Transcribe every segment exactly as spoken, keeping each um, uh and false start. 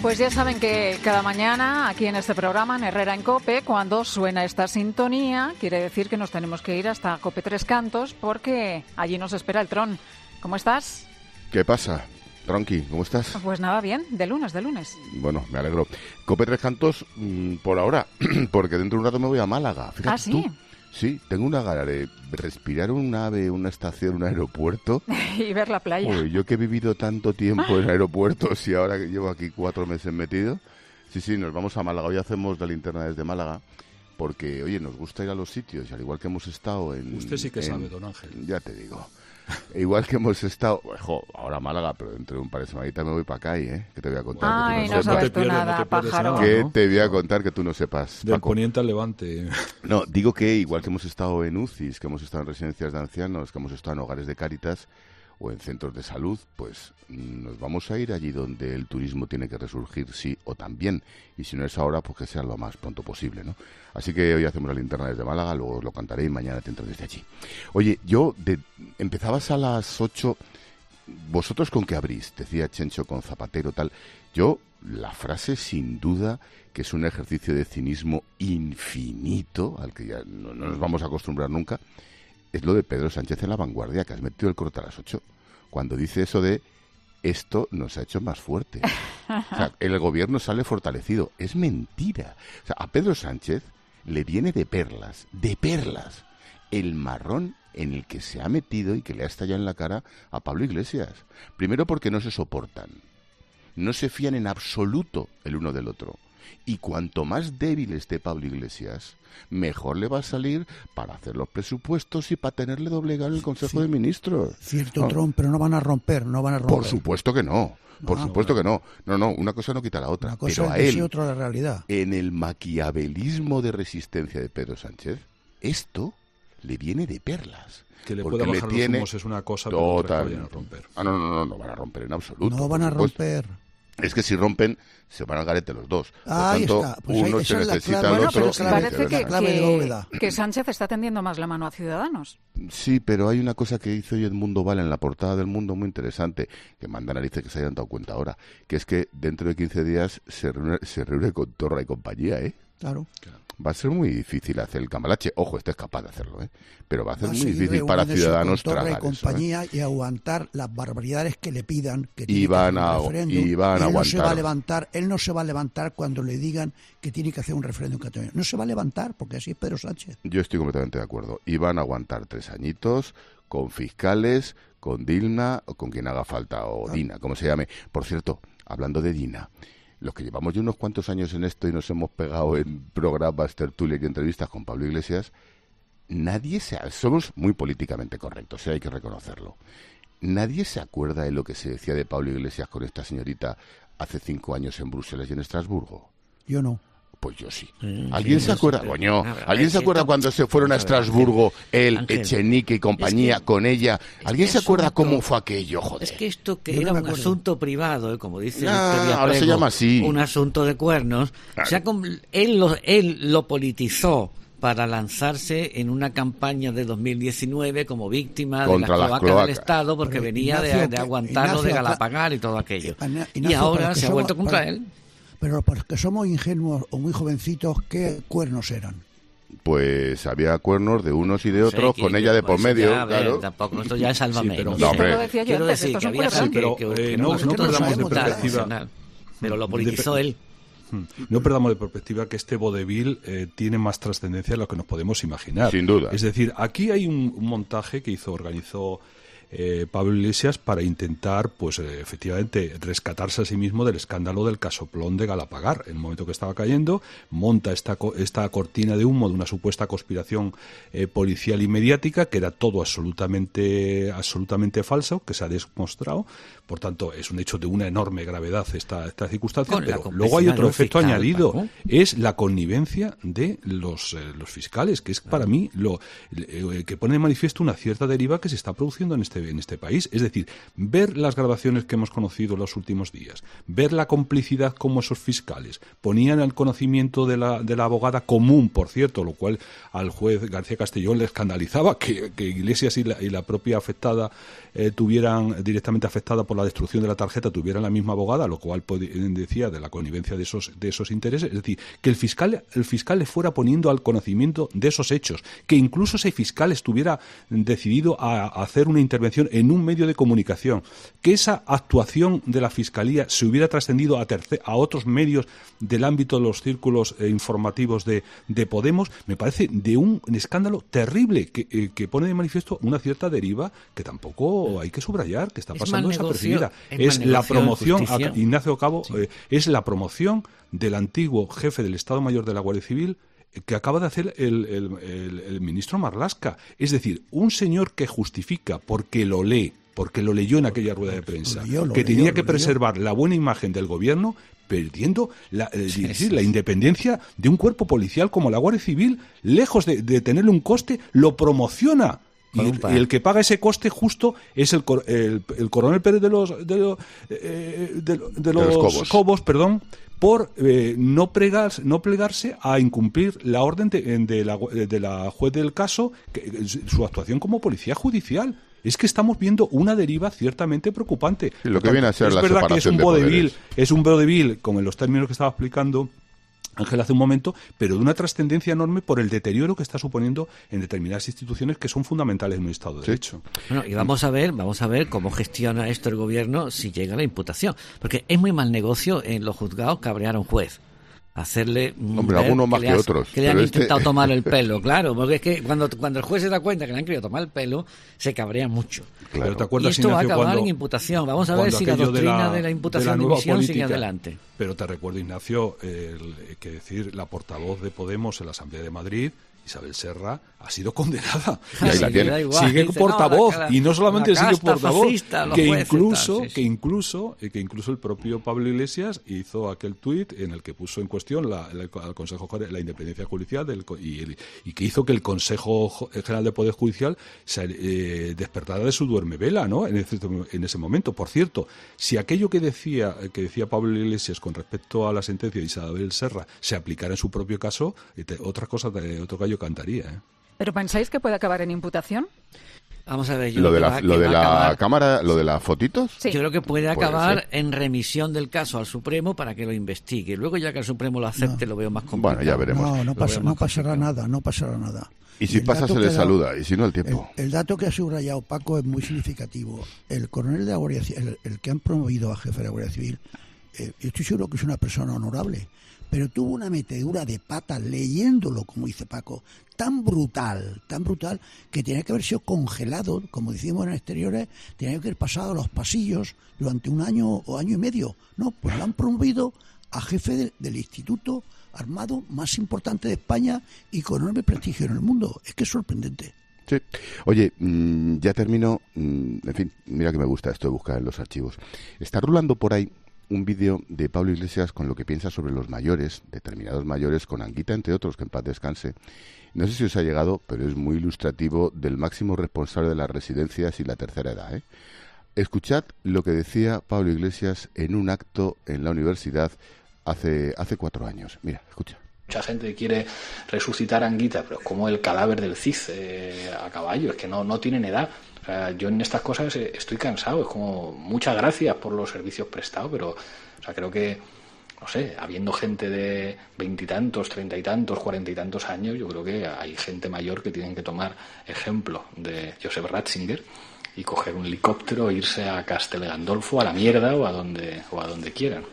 Pues ya saben que cada mañana aquí en este programa, en Herrera en COPE, cuando suena esta sintonía, quiere decir que nos tenemos que ir hasta COPE Tres Cantos porque allí nos espera el Tron. ¿Cómo estás? ¿Qué pasa? Tronqui, ¿cómo estás? Pues nada, bien, de lunes, de lunes. Bueno, me alegro. COPE Tres Cantos mmm, por ahora, porque dentro de un rato me voy a Málaga. Fíjate ¿Ah, sí? Tú. Sí, tengo una gana de respirar un ave, una estación, un aeropuerto. Y ver la playa. Uy, yo que he vivido tanto tiempo en aeropuertos y ahora que llevo aquí cuatro meses metido. Sí, sí, nos vamos a Málaga. Hoy hacemos la linterna desde Málaga porque, oye, nos gusta ir a los sitios. Y al igual que hemos estado en... Usted sí que en, sabe, don Ángel. Ya te digo. Igual que hemos estado, ojo, ahora Málaga, pero dentro de un par de semanitas me voy para acá, ¿eh? ¿Qué te voy a contar? Ay, no, no sabes no tú pierdes, nada, no pájaro. nada, ¿Qué ¿no? te voy a contar que tú no sepas, Del Paco? poniente al levante. No, digo que igual que hemos estado en U C Is, que hemos estado en residencias de ancianos, que hemos estado en hogares de Cáritas o en centros de salud, pues nos vamos a ir allí donde el turismo tiene que resurgir, sí o también. Y si no es ahora, pues que sea lo más pronto posible, ¿no? Así que hoy hacemos la linterna desde Málaga, luego os lo cantaré y mañana te entro desde allí. Oye, yo, de, empezabas a las ocho... ¿Vosotros con qué abrís? Decía Chencho con Zapatero, tal. Yo, la frase sin duda que es un ejercicio de cinismo infinito, al que ya no, no nos vamos a acostumbrar nunca, es lo de Pedro Sánchez en La Vanguardia, que has metido el corte a las ocho, cuando dice eso de esto nos ha hecho más fuerte. O sea, el gobierno sale fortalecido. Es mentira. O sea, a Pedro Sánchez le viene de perlas, de perlas, el marrón en el que se ha metido y que le ha estallado en la cara a Pablo Iglesias. Primero porque no se soportan, no se fían en absoluto el uno del otro. Y cuanto más débil esté Pablo Iglesias, mejor le va a salir para hacer los presupuestos y para tenerle doblegado en el Consejo sí, de Ministros. Cierto, ¿no? Trump, pero no van a romper, no van a romper. Por supuesto que no. Por No, supuesto bueno. que no. No, no, una cosa no quita la otra. Una cosa Pero a es él, y otra la realidad. en el maquiavelismo de resistencia de Pedro Sánchez, esto le viene de perlas. Que le Porque pueda le bajar tiene... los humos es una cosa, pero otra que Total. vayan a romper. Ah, no, no, no, no van a romper en absoluto. No van a por supuesto. romper. Es que si rompen, se van al garete los dos. Por Ahí tanto, está. Pues ahí- uno esa se es la necesita clave. al Bueno, otro. pero y parece viceversa. que, la clave de que, bóveda. que Sánchez está tendiendo más la mano a Ciudadanos. Sí, pero hay una cosa que hizo hoy Edmundo Val en la portada del Mundo muy interesante, que manda narices que se hayan dado cuenta ahora, que es que dentro de quince días se reúne, se reúne con Torra y compañía, ¿eh? Claro. Va a ser muy difícil hacer el cambalache. Ojo, este es capaz de hacerlo, ¿eh? Pero va a ser Va a muy seguir difícil para reuniéndose Ciudadanos con Torra tragar y eso, ¿eh? compañía y aguantar las barbaridades que le pidan que Y tiene van que hacer a- un referéndum. y van a él no se va a aguantar. levantar, él no se va a levantar cuando le digan que tiene que hacer un referéndum en Cataluña. No se va a levantar porque así es Pedro Sánchez. Yo estoy completamente de acuerdo. Y van a aguantar tres añitos con fiscales, con Dilma o con quien haga falta, o Claro. Dina, como se llame. Por cierto, hablando de Dina, los que llevamos ya unos cuantos años en esto y nos hemos pegado en programas, tertulias y entrevistas con Pablo Iglesias, nadie se... Somos muy políticamente correctos, ¿eh? Hay que reconocerlo. Nadie se acuerda de lo que se decía de Pablo Iglesias con esta señorita hace cinco años en Bruselas y en Estrasburgo. Yo no. Pues yo sí. Mm, ¿Alguien sí, se no acuerda, sé, coño? a ver, ¿Alguien es se que acuerda no- cuando se fueron a vamos a ver, Estrasburgo él, Ángel, Echenique y compañía es que- con ella? ¿Alguien es se acuerda asunto- cómo fue aquello, joder? Es que esto que Yo no era me un acuerdo. asunto privado, ¿eh? Como dice Ah, Victoria ahora se Prego, llama así. un asunto de cuernos, Claro. se ha com- él, lo, él lo politizó para lanzarse en una campaña de dos mil diecinueve como víctima Contra de las la cloaca cloacas. del Estado porque Pero, venía de- Ignacio, de, que- aguantarlo de Ignacio, Galapagar y todo aquello. Ignacio, y ahora para que se ha somos- vuelto contra para- él. Pero porque somos ingenuos o muy jovencitos, ¿qué cuernos eran? Pues había cuernos de unos y de No sé, otros, que- con ella de por pues medio, ya, a ver, claro. tampoco, esto ya es Sálvame. Sí, pero- no No, sé. hombre. Lo decía yo Quiero antes, decir estos que son había culebrón. gente Pero, que, eh, que no- no, no nosotros perdamos somos de brutal, perspectiva. nacional, pero lo De- politizó él. No perdamos de perspectiva que este vodevil eh, tiene más trascendencia de lo que nos podemos imaginar. Sin duda. Es decir, aquí hay un, un montaje que hizo, organizó eh, Pablo Iglesias para intentar, pues eh, efectivamente, rescatarse a sí mismo del escándalo del casoplón de Galapagar. En el momento que estaba cayendo, monta esta, co- esta cortina de humo de una supuesta conspiración eh, policial y mediática, que era todo absolutamente, absolutamente falso, que se ha demostrado. Por tanto, es un hecho de una enorme gravedad esta, esta circunstancia, Con la pero luego hay complicidad otro de un efecto fiscal, añadido, Paco. es la connivencia de los, eh, los fiscales, que es para mí lo eh, que pone de manifiesto una cierta deriva que se está produciendo en este este, en este país. Es decir, ver las grabaciones que hemos conocido en los últimos días, ver la complicidad como esos fiscales ponían al conocimiento de la, de la abogada común, por cierto, lo cual al juez García Castellón le escandalizaba que, que Iglesias y la, y la propia afectada eh, tuvieran, directamente afectada por la destrucción de la tarjeta, tuvieran la misma abogada, lo cual decía de la connivencia de esos, de esos intereses. Es decir, que el fiscal, el fiscal le fuera poniendo al conocimiento de esos hechos, que incluso ese fiscal estuviera decidido a, a hacer una intervención en un medio de comunicación, que esa actuación de la Fiscalía se hubiera trascendido a, tercer, a otros medios del ámbito de los círculos eh, informativos de, de Podemos, me parece de un, un escándalo terrible que, eh, que pone de manifiesto una cierta deriva que tampoco hay que subrayar, que está pasando desapercibida. Es, es la promoción, a, Ignacio Cabo, sí. eh, es la promoción del antiguo jefe del Estado Mayor de la Guardia Civil que acaba de hacer el, el, el, el ministro Marlaska. Es decir, un señor que justifica porque lo lee, porque lo leyó en aquella rueda de prensa, lo leyó, lo que tenía leyó, que preservar la buena imagen del gobierno, perdiendo la, eh, sí, decir, sí, la independencia de un cuerpo policial como la Guardia Civil, lejos de, de tenerle un coste, lo promociona. Y el, y el que paga ese coste justo es el, el, el coronel Pérez de los, de, lo, eh, de, de los, de los Cobos. Cobos, perdón, por eh, no, pregar, no plegarse a incumplir la orden de, de, la, de la juez del caso, que, su actuación como policía judicial. Es que estamos viendo una deriva ciertamente preocupante. Sí, lo que viene a ser es la verdad que es un de vodevil, es un vodevil, como en los términos que estaba explicando Ángel hace un momento, pero de una trascendencia enorme por el deterioro que está suponiendo en determinadas instituciones que son fundamentales en un Estado de Derecho. Bueno, y vamos a ver, vamos a ver cómo gestiona esto el gobierno si llega la imputación, porque es muy mal negocio en los juzgados cabrear a un juez. Hacerle Hombre, algunos más que, que otros que le han este... intentado tomar el pelo, claro, porque es que cuando, cuando el juez se da cuenta que le han querido tomar el pelo, se cabrea mucho. Claro. Pero ¿te acuerdas, y esto Ignacio, va a acabar cuando, en imputación. Vamos a ver si la doctrina de la, de la imputación de, de emisión política, sigue adelante. Pero te recuerdo, Ignacio, el, que decir la portavoz de Podemos en la Asamblea de Madrid, Isabel Serra, ha sido condenada. Y ahí la tiene. Igual, sigue dice, portavoz, no, la, y no solamente sigue portavoz, fascista, que incluso, tal, sí, sí. que incluso, que incluso el propio Pablo Iglesias hizo aquel tuit en el que puso en cuestión la, la, el Consejo la independencia judicial del, y, el, y que hizo que el Consejo General de Poder Judicial se eh, despertara de su duermevela, ¿no? En ese, en ese momento. Por cierto, si aquello que decía que decía Pablo Iglesias con respecto a la sentencia de Isabel Serra se aplicara en su propio caso, te, otra cosa, otro gallo cantaría, ¿eh? ¿Pero pensáis que puede acabar en imputación? Vamos a ver, yo lo de la, va, lo de la acabar, cámara, lo de las fotitos. Sí. Yo creo que puede acabar puede en remisión del caso al Supremo para que lo investigue. Luego ya que el Supremo lo acepte, no. lo veo más complicado. Bueno, ya veremos. No, no, pasa, no pasará nada, no pasará nada. Y si y pasa se le saluda, y si no el tiempo. El, el dato que ha subrayado Paco es muy significativo. El coronel de la Guardia Civil, el, el que han promovido a jefe de la Guardia Civil, eh, yo estoy seguro que es una persona honorable, pero tuvo una metedura de pata leyéndolo, como dice Paco, tan brutal, tan brutal, que tenía que haber sido congelado, como decimos en exteriores, tenía que haber pasado a los pasillos durante un año o año y medio. No, pues lo han promovido a jefe de, del instituto armado más importante de España y con enorme prestigio en el mundo. Es que es sorprendente. Sí. Oye, mmm, ya termino. Mmm, en fin, mira que me gusta esto de buscar en los archivos. Está rulando por ahí un vídeo de Pablo Iglesias con lo que piensa sobre los mayores, determinados mayores, con Anguita, entre otros, que en paz descanse. No sé si os ha llegado, pero es muy ilustrativo del máximo responsable de las residencias y la tercera edad, ¿eh? Escuchad lo que decía Pablo Iglesias en un acto en la universidad hace, hace cuatro años. Mira, escucha. Mucha gente quiere resucitar a Anguita, pero como el cadáver del Cid eh, a caballo, es que no, no tienen edad. O sea, yo en estas cosas estoy cansado, es como muchas gracias por los servicios prestados, pero o sea, creo que, no sé, habiendo gente de veintitantos, treinta y tantos, cuarenta y tantos años, yo creo que hay gente mayor que tienen que tomar ejemplo de Joseph Ratzinger y coger un helicóptero e irse a Castel Gandolfo, a la mierda o a donde, o a donde quieran.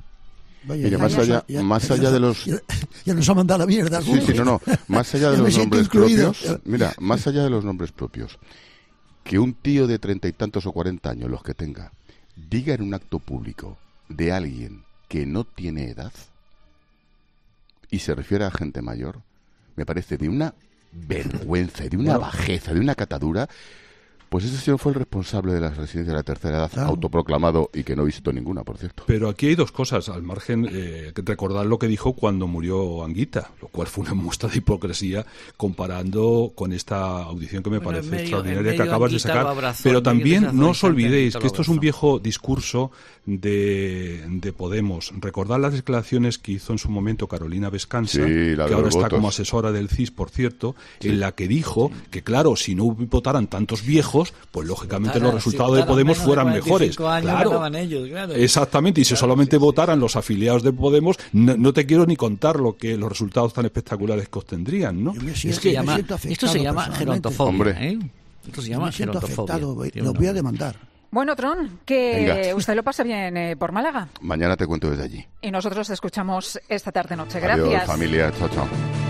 Vaya, Mira, más allá, ya, más allá ya, de los... Ya, ya nos ha mandado la mierda. Sí, sí, no, no. Más allá de los nombres incluido. propios... Mira, más allá de los nombres propios, que un tío de treinta y tantos o cuarenta años, los que tenga, diga en un acto público de alguien que no tiene edad y se refiere a gente mayor, me parece de una vergüenza, de una bajeza, de una catadura... Pues ese señor fue el responsable de las residencias de la tercera edad, Claro. autoproclamado y que no visitó ninguna, por cierto. Pero aquí hay dos cosas, al margen, eh, recordar lo que dijo cuando murió Anguita, lo cual fue una muestra de hipocresía comparando con esta audición que me Bueno, parece en medio- extraordinaria en que medio acabas de Anguita sacar. lo abrazó, Pero en medio de también esa no os zona olvidéis Anguita que lo esto es un abrazó. viejo discurso de, de Podemos. Recordad las declaraciones que hizo en su momento Carolina Vescanza, Sí, la de que ahora los está votos. como asesora del C I S, por cierto, en la que dijo que, claro, si no votaran tantos viejos, pues lógicamente Votaran, los si resultados de votaran Podemos menos de fueran cuarenta y mejores. cinco años, Claro. ganaban ellos, claro. Exactamente, y si Claro, solamente sí, sí. votaran los afiliados de Podemos, no, no te quiero ni contar lo que los resultados tan espectaculares que obtendrían, ¿no? Yo me Es siento- que me llama- siento esto afectado se llama personalmente. gerontofobia. Hombre. ¿eh? Esto se Yo llama me siento gerontofobia. afectado, Tiene lo un voy a nombre. demandar. Bueno, Tron, que Venga. usted lo pase bien eh, por Málaga. Mañana te cuento desde allí. Y nosotros te escuchamos esta tarde-noche. Gracias. Adiós, familia. Chao, chao.